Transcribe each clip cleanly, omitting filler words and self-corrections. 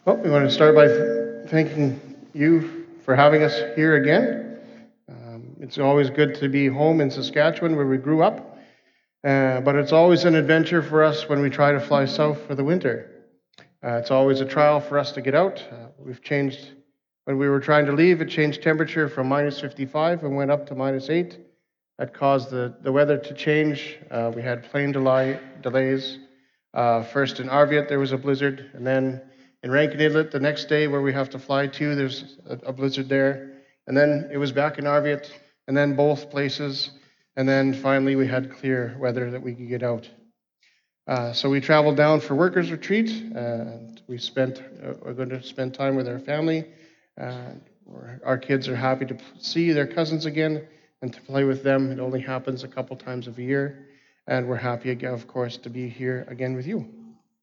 Well, we want to start by thanking you for having us here again. It's always good to be home in Saskatchewan where we grew up, but it's always an adventure for us when we try to fly south for the winter. It's always a trial for us to get out. We've changed, when we were trying to leave, it changed temperature from minus 55 and went up to minus 8. That caused the weather to change. We had plane delays. First in Arviat, there was a blizzard, and then in Rankin Inlet, the next day where we have to fly to, there's a blizzard there. And then it was back in Arviat, and then both places, and then finally we had clear weather that we could get out. So we traveled down for workers' retreat, and we're going to spend time with our family. Uh, our kids are happy to see their cousins again and to play with them. It only happens a couple times a year, and we're happy, again, of course, to be here again with you.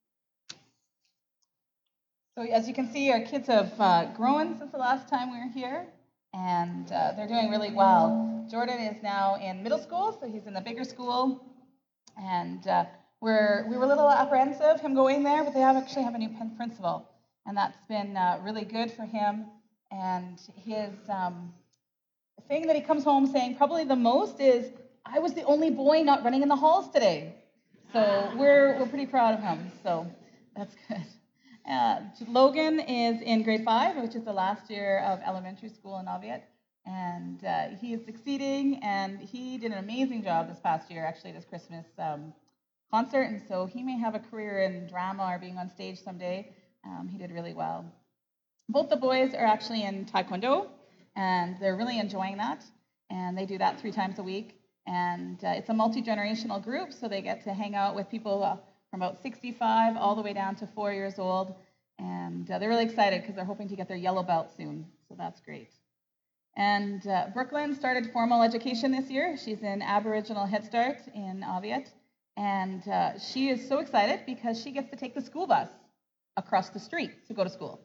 So as you can see, our kids have grown since the last time we were here, and they're doing really well. Jordan is now in middle school, so he's in the bigger school, and we were a little apprehensive him going there, but they actually have a new principal, and that's been really good for him. And his thing that he comes home saying probably the most is, "I was the only boy not running in the halls today." So we're pretty proud of him. So that's good. Logan is in grade 5, which is the last year of elementary school in Naviat, and he is succeeding, and he did an amazing job this past year, actually, at his Christmas concert, and so he may have a career in drama or being on stage someday. He did really well. Both the boys are actually in Taekwondo, and they're really enjoying that, and they do that 3 times a week, and it's a multi-generational group, so they get to hang out with people from about 65 all the way down to 4 years old. And they're really excited because they're hoping to get their yellow belt soon. So that's great. And Brooklyn started formal education this year. She's in Aboriginal Head Start in Aviat. And she is so excited because she gets to take the school bus across the street to go to school.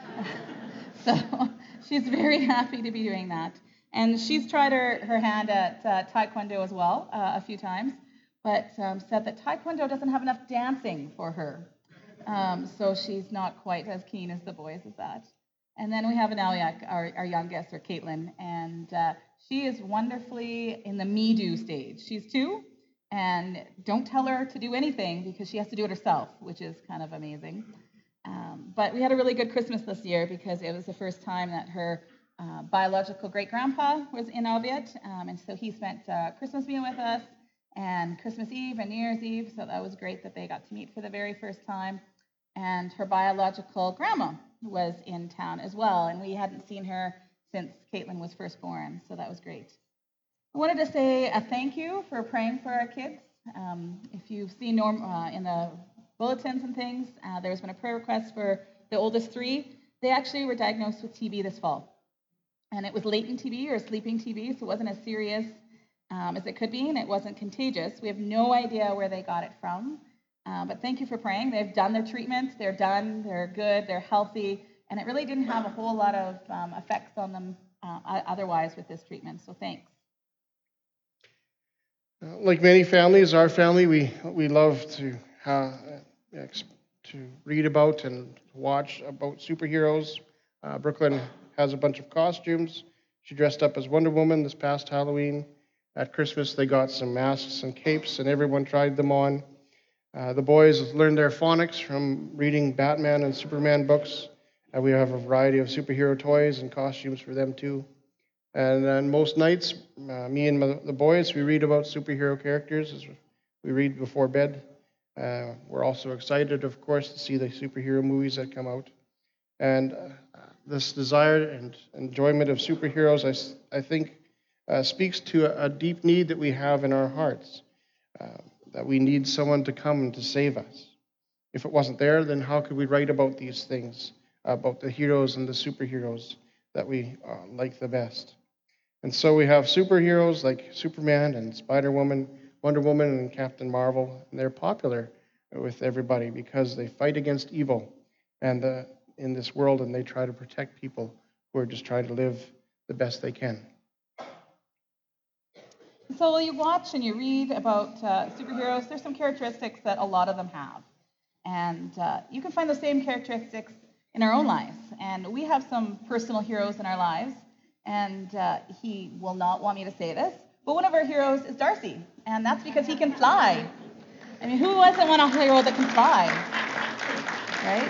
So she's very happy to be doing that. And she's tried her hand at Taekwondo as well a few times, but said that Taekwondo doesn't have enough dancing for her. So she's not quite as keen as the boys as that. And then we have Analiak, our youngest, or Caitlin, and she is wonderfully in the me-do stage. She's 2, and don't tell her to do anything because she has to do it herself, which is kind of amazing. But we had a really good Christmas this year because it was the first time that her biological great-grandpa was in Oviatt, and so he spent Christmas being with us, and Christmas Eve and New Year's Eve, so that was great that they got to meet for the very first time. And her biological grandma was in town as well, and we hadn't seen her since Caitlin was first born, so that was great. I wanted to say a thank you for praying for our kids. If you've seen in the bulletins and things, there's been a prayer request for the oldest 3. They actually were diagnosed with TB this fall, and it was latent TB or sleeping TB, so it wasn't as serious as it could be, and it wasn't contagious. We have no idea where they got it from, but thank you for praying. They've done their treatments. They're done. They're good. They're healthy, and it really didn't have a whole lot of effects on them otherwise with this treatment, so thanks. Like many families, our family, we love to read about and watch about superheroes. Brooklyn has a bunch of costumes. She dressed up as Wonder Woman this past Halloween. At Christmas, they got some masks and capes, and everyone tried them on. The boys learned their phonics from reading Batman and Superman books. We have a variety of superhero toys and costumes for them, too. And then most nights, me and the boys, we read about superhero characters as we read before bed. We're also excited, of course, to see the superhero movies that come out. And this desire and enjoyment of superheroes, I think, speaks to a deep need that we have in our hearts, that we need someone to come to save us. If it wasn't there, then how could we write about these things, about the heroes and the superheroes that we like the best? And so we have superheroes like Superman and Spider-Woman, Wonder Woman and Captain Marvel, and they're popular with everybody because they fight against evil and in this world, and they try to protect people who are just trying to live the best they can. So you watch and you read about superheroes. There's some characteristics that a lot of them have. And you can find the same characteristics in our own lives. And we have some personal heroes in our lives, and he will not want me to say this, but one of our heroes is Darcy, and that's because he can fly. I mean, who doesn't want a hero that can fly, right?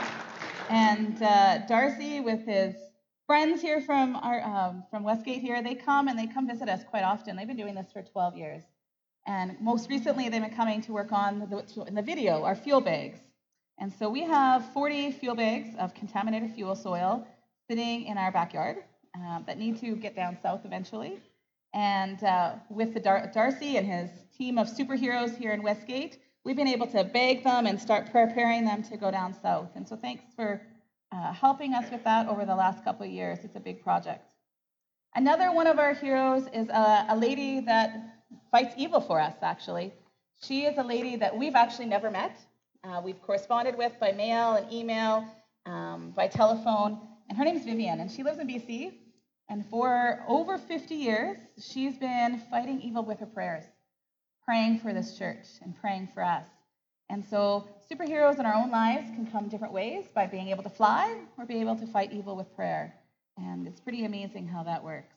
And Darcy, with his friends here from Westgate here, they come visit us quite often. They've been doing this for 12 years. And most recently, they've been coming to work on in the video, our fuel bags. And so we have 40 fuel bags of contaminated fuel soil sitting in our backyard that need to get down south eventually. And with Darcy and his team of superheroes here in Westgate, we've been able to bag them and start preparing them to go down south. And so thanks for helping us with that over the last couple of years. It's a big project. Another one of our heroes is a lady that fights evil for us, actually. She is a lady that we've actually never met. We've corresponded with by mail and email, by telephone, and her name is Vivian, and she lives in BC. And for over 50 years, she's been fighting evil with her prayers, praying for this church and praying for us. And so superheroes in our own lives can come different ways, by being able to fly or be able to fight evil with prayer. And it's pretty amazing how that works.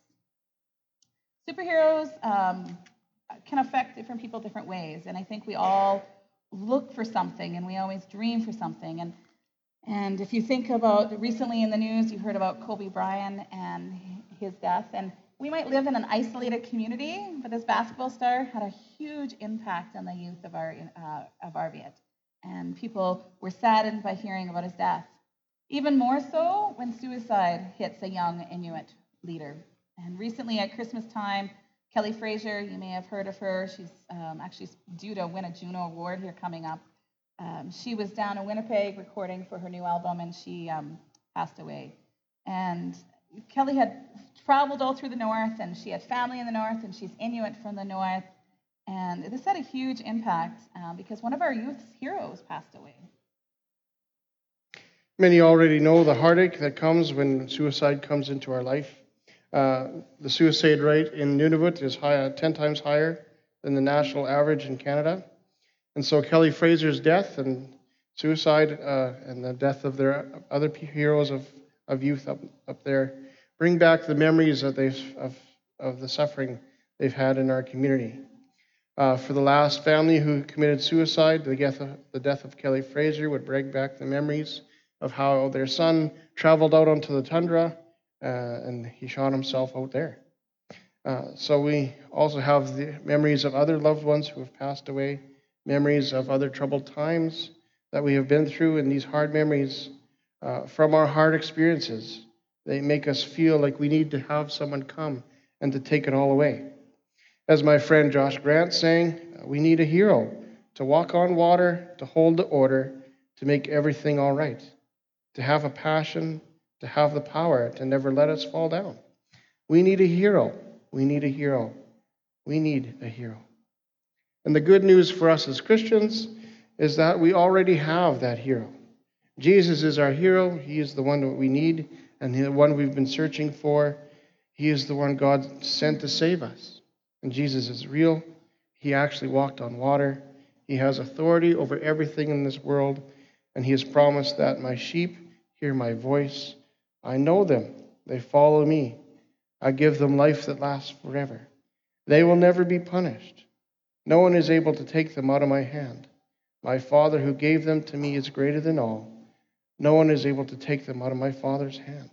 Superheroes can affect different people different ways. And I think we all look for something, and we always dream for something. And if you think about recently in the news, you heard about Kobe Bryant and his death. And we might live in an isolated community, but this basketball star had a huge impact on the youth of Arviat. And people were saddened by hearing about his death. Even more so when suicide hits a young Inuit leader. And recently at Christmas time, Kelly Fraser, you may have heard of her. She's actually due to win a Juno Award here coming up. She was down in Winnipeg recording for her new album, and she passed away. And Kelly had traveled all through the north, and she had family in the north, and she's Inuit from the north. And this had a huge impact because one of our youth's heroes passed away. Many already know the heartache that comes when suicide comes into our life. The suicide rate in Nunavut is 10 times higher than the national average in Canada. And so Kelly Fraser's death and suicide and the death of their other heroes of youth up there bring back the memories that of the suffering they've had in our community. For the last family who committed suicide, the death of Kelly Fraser would bring back the memories of how their son traveled out onto the tundra and he shot himself out there. So we also have the memories of other loved ones who have passed away, memories of other troubled times that we have been through, and these hard memories from our hard experiences, they make us feel like we need to have someone come and to take it all away. As my friend Josh Grant sang, we need a hero to walk on water, to hold the order, to make everything all right, to have a passion, to have the power to never let us fall down. We need a hero. We need a hero. We need a hero. And the good news for us as Christians is that we already have that hero. Jesus is our hero. He is the one that we need and the one we've been searching for. He is the one God sent to save us. And Jesus is real. He actually walked on water. He has authority over everything in this world. And he has promised that my sheep hear my voice. I know them. They follow me. I give them life that lasts forever. They will never be punished. No one is able to take them out of my hand. My Father who gave them to me is greater than all. No one is able to take them out of my Father's hand.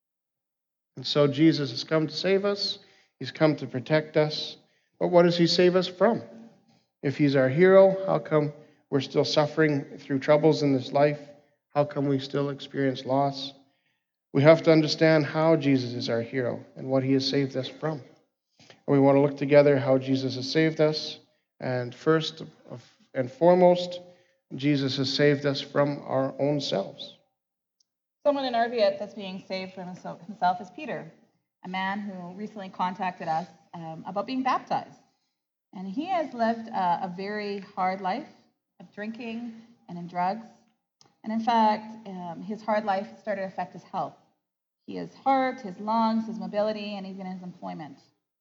And so Jesus has come to save us. He's come to protect us. But what does he save us from? If he's our hero, how come we're still suffering through troubles in this life? How come we still experience loss? We have to understand how Jesus is our hero and what he has saved us from. And we want to look together how Jesus has saved us. And first and foremost, Jesus has saved us from our own selves. Someone in Arviat that's being saved from himself is Peter, a man who recently contacted us about being baptized. And he has lived a very hard life of drinking and in drugs. And in fact, his hard life started to affect his health. His heart, his lungs, his mobility, and even his employment.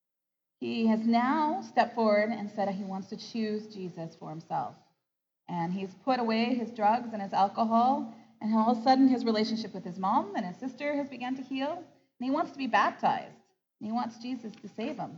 He has now stepped forward and said that he wants to choose Jesus for himself. And he's put away his drugs and his alcohol, and how all of a sudden his relationship with his mom and his sister has begun to heal, and he wants to be baptized, and he wants Jesus to save him.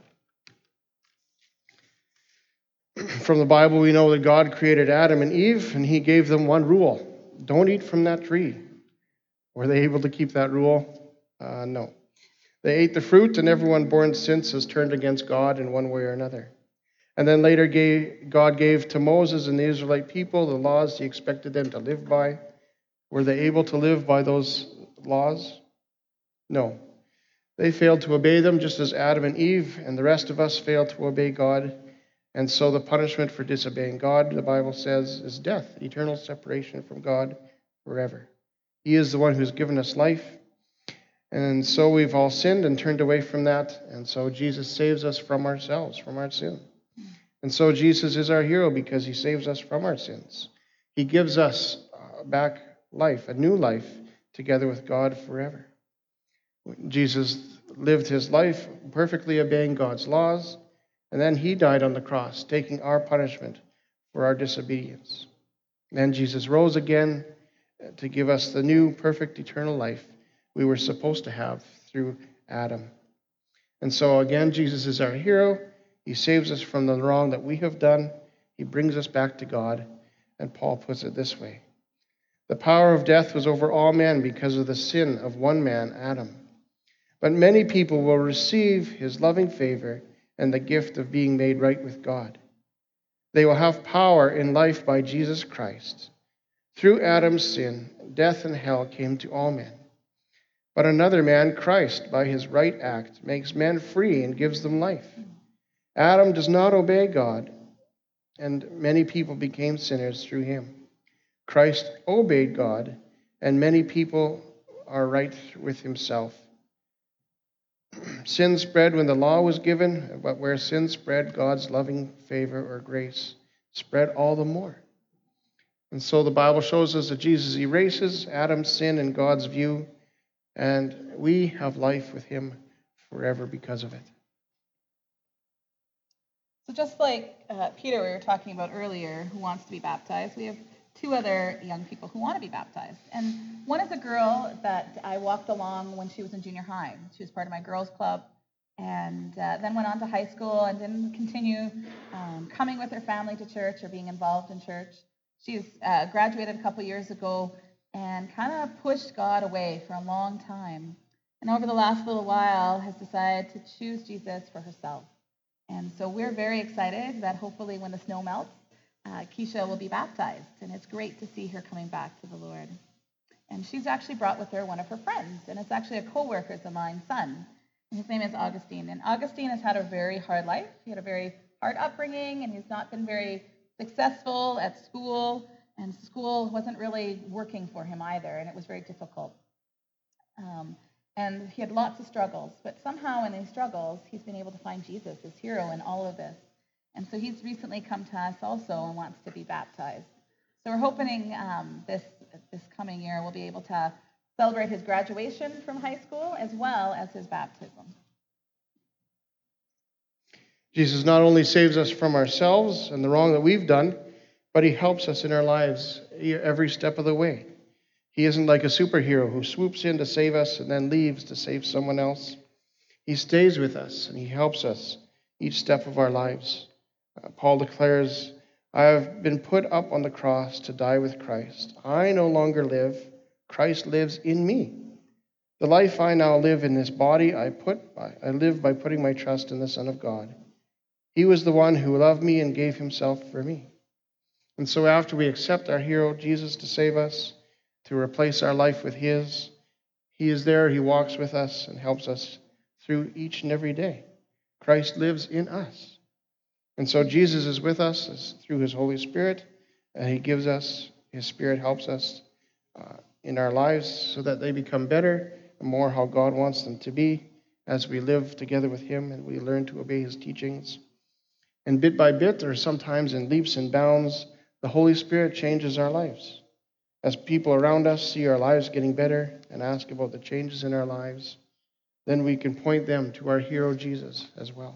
From the Bible, we know that God created Adam and Eve, and he gave them one rule: don't eat from that tree. Were they able to keep that rule? No. They ate the fruit, and everyone born since has turned against God in one way or another. And then later, God gave to Moses and the Israelite people the laws he expected them to live by. Were they able to live by those laws? No. They failed to obey them, just as Adam and Eve and the rest of us failed to obey God. And so the punishment for disobeying God, the Bible says, is death, eternal separation from God forever. He is the one who's given us life. And so we've all sinned and turned away from that. And so Jesus saves us from ourselves, from our sin. And so Jesus is our hero because he saves us from our sins. He gives us back life, a new life, together with God forever. Jesus lived his life perfectly obeying God's laws, and then he died on the cross, taking our punishment for our disobedience. Then Jesus rose again to give us the new, perfect, eternal life we were supposed to have through Adam. And so again, Jesus is our hero. He saves us from the wrong that we have done. He brings us back to God. And Paul puts it this way: the power of death was over all men because of the sin of one man, Adam. But many people will receive his loving favor and the gift of being made right with God. They will have power in life by Jesus Christ. Through Adam's sin, death and hell came to all men. But another man, Christ, by his right act, makes men free and gives them life. Adam does not obey God, and many people became sinners through him. Christ obeyed God, and many people are right with himself. Sin spread when the law was given, but where sin spread, God's loving favor or grace spread all the more. And so the Bible shows us that Jesus erases Adam's sin in God's view, and we have life with him forever because of it. So just like Peter, we were talking about earlier, who wants to be baptized, we have two other young people who want to be baptized. And one is a girl that I walked along when she was in junior high. She was part of my girls' club, and then went on to high school and didn't continue coming with her family to church or being involved in church. She's graduated a couple years ago and kind of pushed God away for a long time. And over the last little while has decided to choose Jesus for herself. And so we're very excited that hopefully when the snow melts, Keisha will be baptized. And it's great to see her coming back to the Lord. And she's actually brought with her one of her friends. And it's actually a co-worker of mine's son. And his name is Augustine. And Augustine has had a very hard life. He had a very hard upbringing, and he's not been very successful at school. And school wasn't really working for him either, and it was very difficult. And he had lots of struggles, but somehow in these struggles, he's been able to find Jesus, his hero in all of this. And so he's recently come to us also and wants to be baptized. So we're hoping this coming year we'll be able to celebrate his graduation from high school as well as his baptism. Jesus not only saves us from ourselves and the wrong that we've done, but he helps us in our lives every step of the way. He isn't like a superhero who swoops in to save us and then leaves to save someone else. He stays with us and he helps us each step of our lives. Paul declares, I have been put up on the cross to die with Christ. I no longer live. Christ lives in me. The life I now live in this body, I live by putting my trust in the Son of God. He was the one who loved me and gave himself for me. And so after we accept our hero, Jesus, to save us, to replace our life with his, he is there, he walks with us and helps us through each and every day. Christ lives in us. And so Jesus is with us through his Holy Spirit, and he gives us, his Spirit helps us in our lives so that they become better and more how God wants them to be as we live together with him and we learn to obey his teachings. And bit by bit, or sometimes in leaps and bounds, the Holy Spirit changes our lives. As people around us see our lives getting better and ask about the changes in our lives, then we can point them to our hero Jesus as well.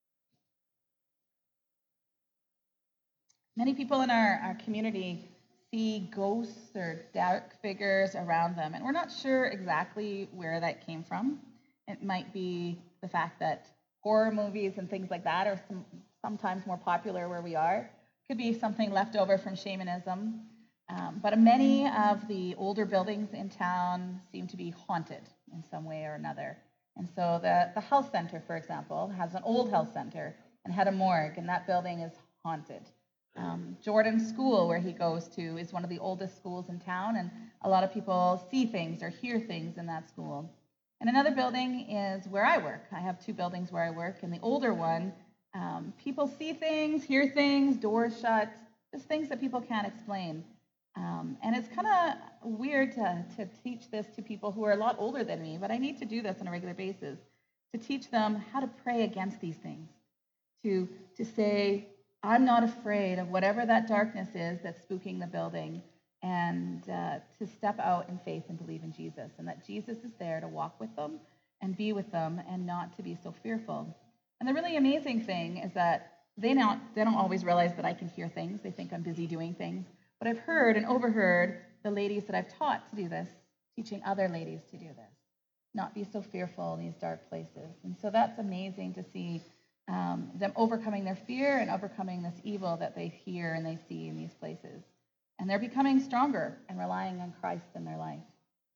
Many people in our community see ghosts or dark figures around them. And we're not sure exactly where that came from. It might be the fact that horror movies and things like that are sometimes more popular where we are. Could be something left over from shamanism. But many of the older buildings in town seem to be haunted in some way or another. And so the health center, for example, has an old health center and had a morgue, and that building is haunted. Jordan's school, where he goes to, is one of the oldest schools in town, and a lot of people see things or hear things in that school. And another building is where I work. I have 2 buildings where I work, and the older one, people see things, hear things, doors shut, just things that people can't explain. And it's kind of weird to teach this to people who are a lot older than me, but I need to do this on a regular basis, to teach them how to pray against these things, to say, I'm not afraid of whatever that darkness is that's spooking the building, and to step out in faith and believe in Jesus, and that Jesus is there to walk with them and be with them and not to be so fearful. And the really amazing thing is that they don't always realize that I can hear things. They think I'm busy doing things. But I've heard and overheard the ladies that I've taught to do this, teaching other ladies to do this, not be so fearful in these dark places. And so that's amazing to see them overcoming their fear and overcoming this evil that they hear and they see in these places. And they're becoming stronger and relying on Christ in their life.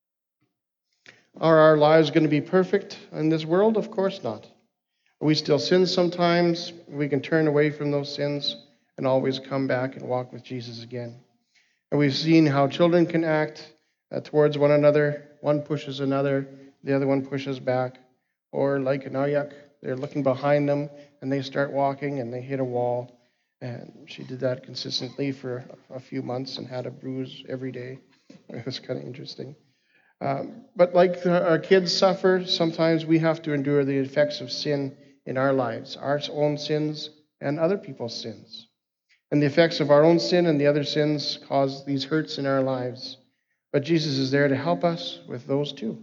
Are our lives going to be perfect in this world? Of course not. We still sin sometimes. We can turn away from those sins and always come back and walk with Jesus again. And we've seen how children can act towards one another. One pushes another, the other one pushes back. Or like an Ayak, they're looking behind them and they start walking and they hit a wall. And she did that consistently for a few months and had a bruise every day. It was kind of interesting. But like our kids suffer, sometimes we have to endure the effects of sin in our lives, our own sins and other people's sins. And the effects of our own sin and the other sins cause these hurts in our lives. But Jesus is there to help us with those too.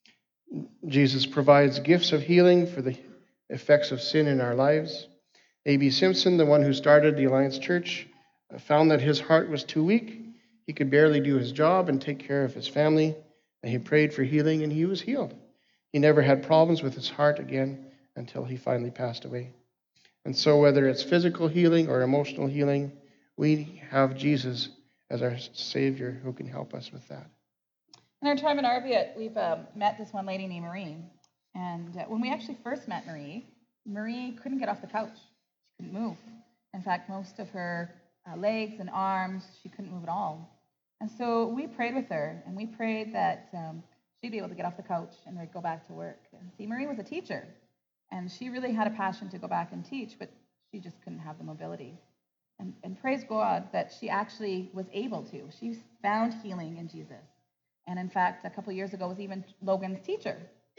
Jesus provides gifts of healing for the effects of sin in our lives. A.B. Simpson, the one who started the Alliance Church, found that his heart was too weak. He could barely do his job and take care of his family. And he prayed for healing, and he was healed. He never had problems with his heart again until he finally passed away. And so whether it's physical healing or emotional healing, we have Jesus as our Savior who can help us with that. In our time in Arviat, we've met this one lady named Marie. And when we actually first met Marie, Marie couldn't get off the couch. She couldn't move. In fact, most of her legs and arms, she couldn't move at all. And so we prayed with her, and we prayed that she'd be able to get off the couch and go back to work. And see, Marie was a teacher, and she really had a passion to go back and teach, but she just couldn't have the mobility. And praise God that she actually was able to. She found healing in Jesus. And in fact, a couple years ago was even Logan's teacher.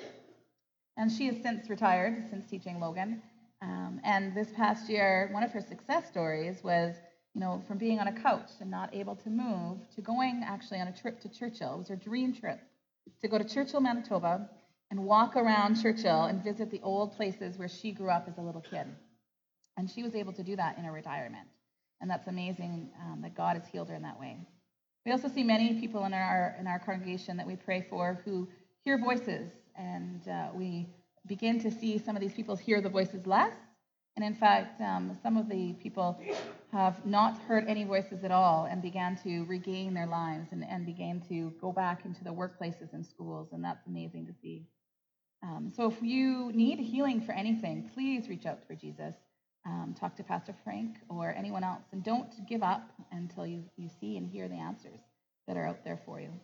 And she has since retired, since teaching Logan. And this past year, one of her success stories was, from being on a couch and not able to move to going actually on a trip to Churchill. It was her dream trip to go to Churchill, Manitoba, and walk around Churchill and visit the old places where she grew up as a little kid. And she was able to do that in her retirement. And that's amazing that God has healed her in that way. We also see many people in our congregation that we pray for who hear voices, and we begin to see some of these people hear the voices less. And in fact, some of the people have not heard any voices at all and began to regain their lives and began to go back into the workplaces and schools, and that's amazing to see. So if you need healing for anything, please reach out for Jesus. Talk to Pastor Frank or anyone else, and don't give up until you see and hear the answers that are out there for you.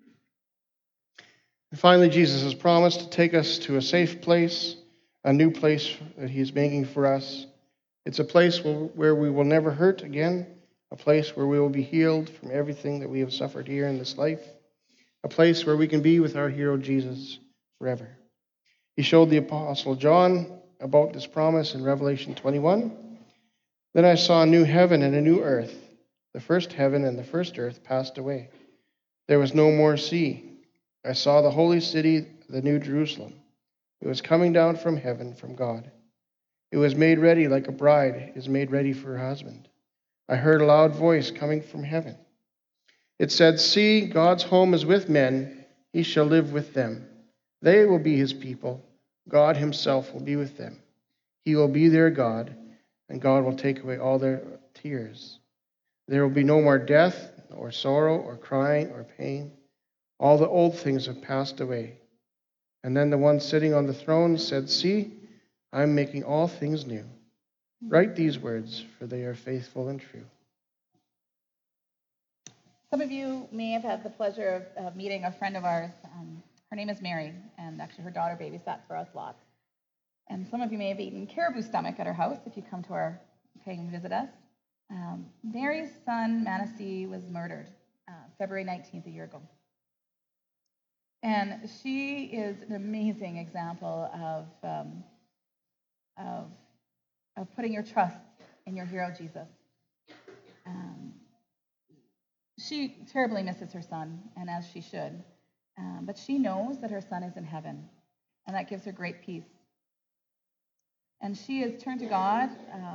And finally, Jesus has promised to take us to a safe place, a new place that he's making for us. It's a place where we will never hurt again, a place where we will be healed from everything that we have suffered here in this life, a place where we can be with our hero Jesus forever. He showed the Apostle John about this promise in Revelation 21. Then I saw a new heaven and a new earth. The first heaven and the first earth passed away. There was no more sea. I saw the holy city, the new Jerusalem. It was coming down from heaven, from God. It was made ready like a bride is made ready for her husband. I heard a loud voice coming from heaven. It said, "See, God's home is with men. He shall live with them. They will be his people. God himself will be with them. He will be their God, and God will take away all their tears. There will be no more death, or sorrow, or crying, or pain. All the old things have passed away." And then the one sitting on the throne said, "See, I am making all things new. Write these words, for they are faithful and true." Some of you may have had the pleasure of meeting a friend of ours. Her name is Mary, and actually her daughter babysat for us lots. And some of you may have eaten caribou stomach at her house if you come and visit us. Mary's son, Manasseh, was murdered February 19th, a year ago. And she is an amazing example of putting your trust in your hero, Jesus. She terribly misses her son, and as she should. But she knows that her son is in heaven, and that gives her great peace. And she has turned to God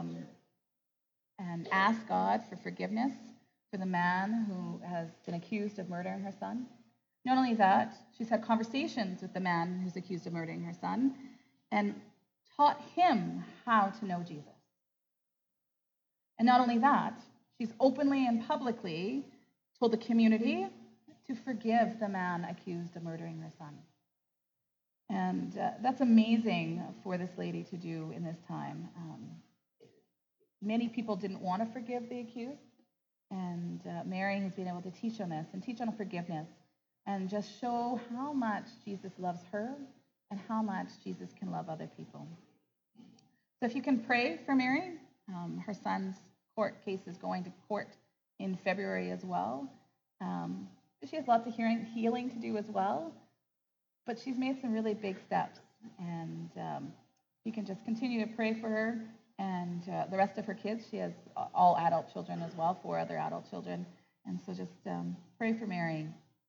and asked God for forgiveness for the man who has been accused of murdering her son. Not only that, she's had conversations with the man who's accused of murdering her son and taught him how to know Jesus. And not only that, she's openly and publicly told the community to forgive the man accused of murdering her son. And that's amazing for this lady to do in this time. Many people didn't want to forgive the accused, and Mary has been able to teach on this and teach on forgiveness and just show how much Jesus loves her and how much Jesus can love other people. So if you can pray for Mary, her son's court case is going to court in February as well. She has lots of healing to do as well, but she's made some really big steps, and you can just continue to pray for her and the rest of her kids. She has all adult children as well, 4 other adult children, and so just pray for Mary.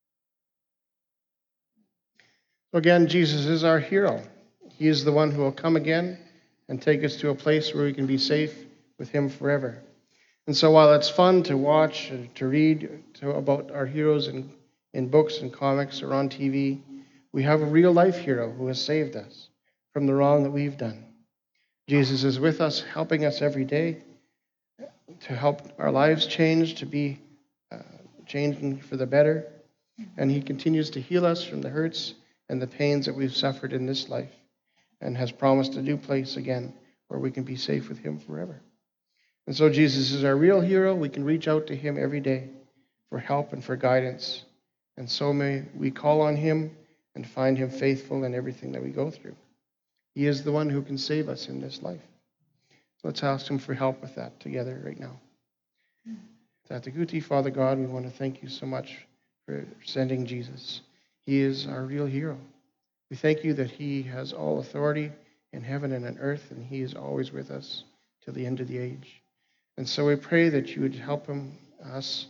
Again, Jesus is our hero. He is the one who will come again and take us to a place where we can be safe with him forever. And so while it's fun to watch and to read about our heroes in books and comics or on TV, we have a real-life hero who has saved us from the wrong that we've done. Jesus is with us, helping us every day to help our lives change, to be changing for the better. And he continues to heal us from the hurts and the pains that we've suffered in this life, and has promised a new place again where we can be safe with him forever. And so Jesus is our real hero. We can reach out to him every day for help and for guidance. And so may we call on him and find him faithful in everything that we go through. He is the one who can save us in this life. So let's ask him for help with that together right now. Tataguti, Father God, we want to thank you so much for sending Jesus. He is our real hero. We thank you that he has all authority in heaven and on earth, and he is always with us till the end of the age. And so we pray that you would help us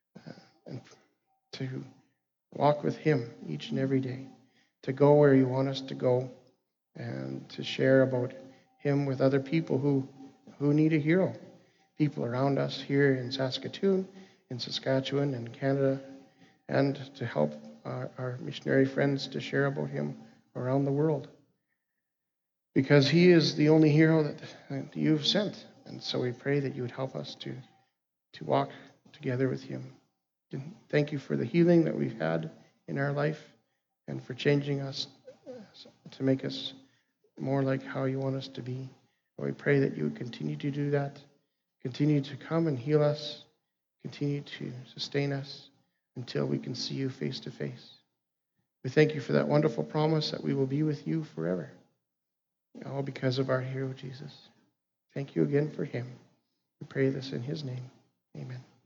to walk with him each and every day, to go where you want us to go, and to share about him with other people who need a hero. People around us here in Saskatoon, in Saskatchewan, and Canada, and to help our missionary friends to share about him around the world. Because he is the only hero that you've sent. And so we pray that you would help us to walk together with him. And thank you for the healing that we've had in our life and for changing us to make us more like how you want us to be. And we pray that you would continue to do that, continue to come and heal us, continue to sustain us until we can see you face to face. We thank you for that wonderful promise that we will be with you forever, all because of our hero, Jesus. Thank you again for him. We pray this in his name. Amen.